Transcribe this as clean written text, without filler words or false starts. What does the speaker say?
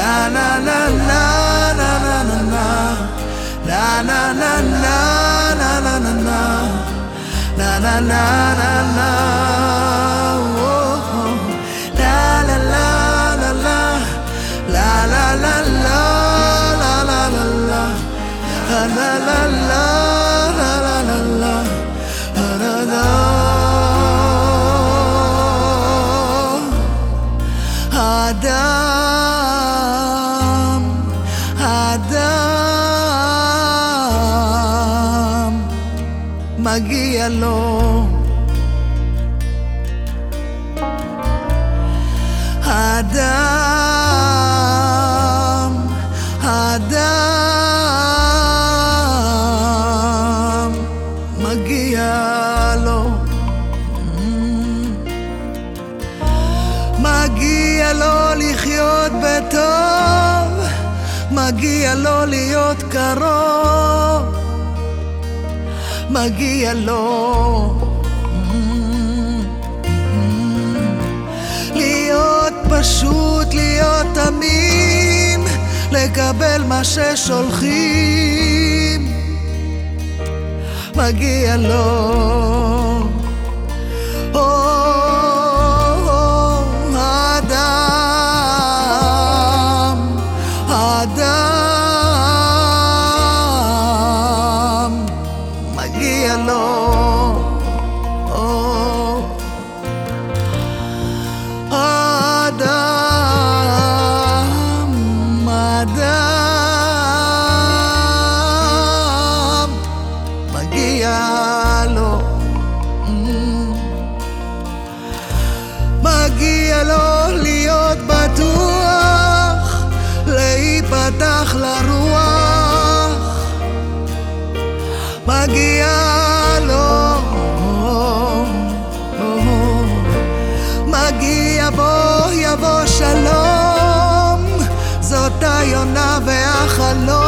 האדם מגיע לו, האדם מגיע לו, מגיע לו לחיות בטוב, מגיע לו להיות קרוב, מגיע לו להיות פשוט, להיות אמין, לקבל מה ששולחים, מגיע לו. האדם מגיע לו, האדם מגיע לו, מגיע לו להיות בטוח, להיפתח לרוח, מגיע לו, מגיע בו יבוא שלום, זאת היונה והחלום.